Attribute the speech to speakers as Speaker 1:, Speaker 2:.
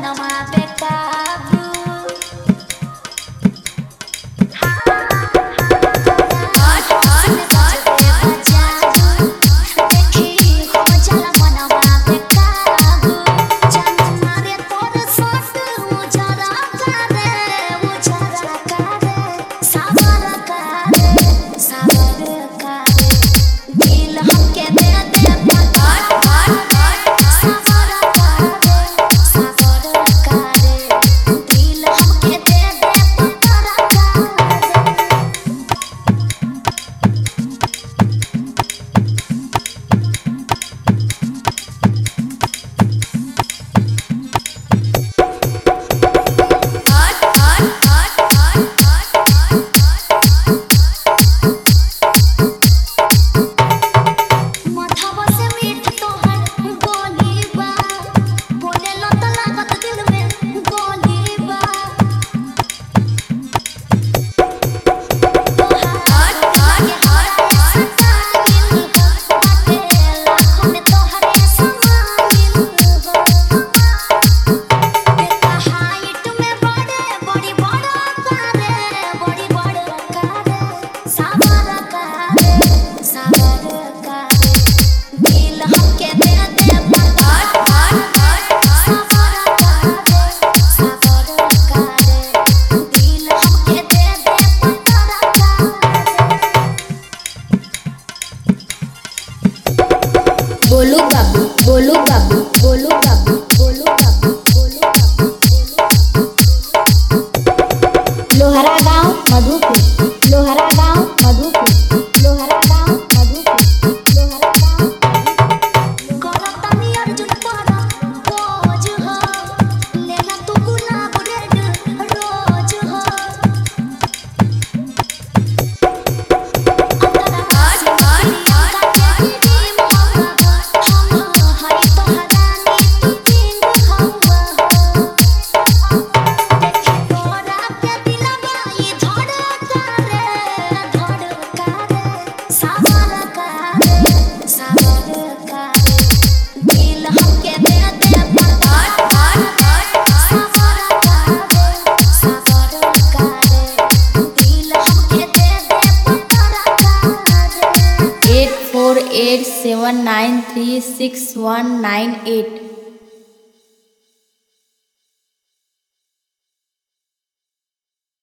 Speaker 1: मनवा बेकाबू बोलू बाबू बोलू बाबू बोलू बाबू बोलू बाबू बोलू बाबू लोहरा गांव मधुपुर लोहरा गांव मधुपुर लोहरा गांव मधुपुर लोहरा गांव करतानी अर्जुन परा रोज हो लेना तू गुलाब रेड रोज हो Eight 4 8 7 9 3 6 1 9 8